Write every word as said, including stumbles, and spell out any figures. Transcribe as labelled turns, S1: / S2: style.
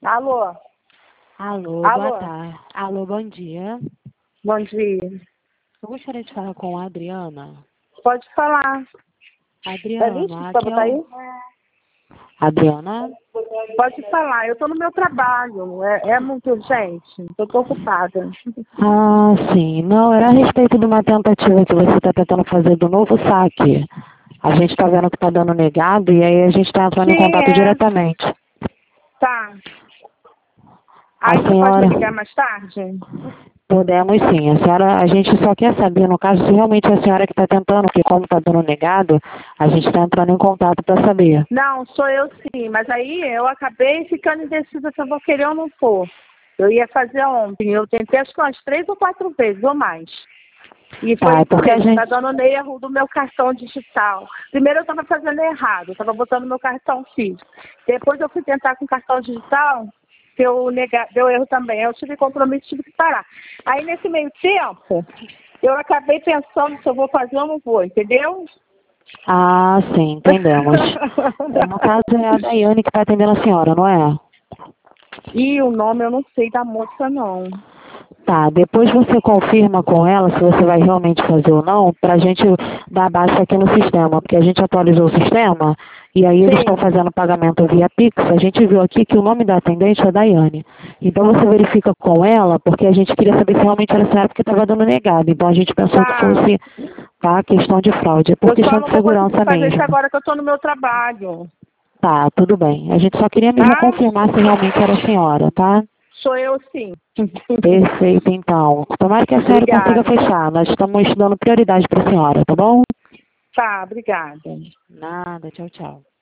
S1: Alô?
S2: Alô,
S1: Alô?
S2: boa tarde. Alô, bom dia.
S1: Bom dia.
S2: Eu gostaria de falar com a Adriana.
S1: Pode falar. É lixo
S2: Adriana,
S1: pra
S2: aqui é
S1: botar aí?
S2: o... Adriana?
S1: Pode falar. Eu tô no meu trabalho. É, é muito urgente. Eu tô ocupada.
S2: Ah, sim. Não, era a respeito de uma tentativa que você está tentando fazer do novo saque. A gente está vendo que está dando negado e aí a gente está entrando em
S1: Sim,
S2: contato
S1: é.
S2: diretamente.
S1: Tá.
S2: A
S1: Aí você pode me
S2: senhora...
S1: ligar mais tarde?
S2: Podemos sim. A senhora, a gente só quer saber, no caso, se realmente é a senhora que está tentando, porque como está dando negado, a gente está entrando em contato para saber.
S1: Não, sou eu sim. Mas aí eu acabei ficando indecisa se eu vou querer ou não for. Eu ia fazer ontem. Eu tentei acho que umas três ou quatro vezes ou mais. E foi
S2: Tá,
S1: isso
S2: porque a
S1: mesmo,
S2: gente...
S1: tá dando erro do meu cartão digital. Primeiro eu estava fazendo errado, eu estava botando meu cartão físico. Depois eu fui tentar com cartão digital, deu, nega... deu erro também. Eu tive compromisso, tive que parar. Aí nesse meio tempo, eu acabei pensando se eu vou fazer ou não vou, entendeu?
S2: Ah, sim, entendemos. É, no caso é a Daiane que está atendendo a senhora, não é?
S1: E o nome eu não sei da moça, não.
S2: Tá, depois você confirma com ela se você vai realmente fazer ou não, para a gente dar baixa aqui no sistema, porque a gente atualizou o sistema e aí eles estão
S1: Sim.
S2: fazendo pagamento via Pix. A gente viu aqui que o nome da atendente é Daiane. Então você verifica com ela, porque a gente queria saber se realmente era a senhora porque estava dando negado. Então a gente pensou que
S1: Tá.
S2: fosse, tá, questão de fraude. É por
S1: Eu só
S2: questão
S1: não
S2: de
S1: vou conseguir
S2: segurança
S1: fazer isso
S2: mesmo.
S1: agora que eu estou no meu trabalho.
S2: Tá, tudo bem. A gente só queria mesmo
S1: Tá?
S2: confirmar se realmente era a senhora, tá?
S1: Sou eu sim.
S2: Perfeito, então. Tomara que a senhora consiga
S1: Obrigada.
S2: fechar. Nós estamos dando prioridade para a senhora, tá bom?
S1: Tá, obrigada.
S2: Nada, tchau, tchau.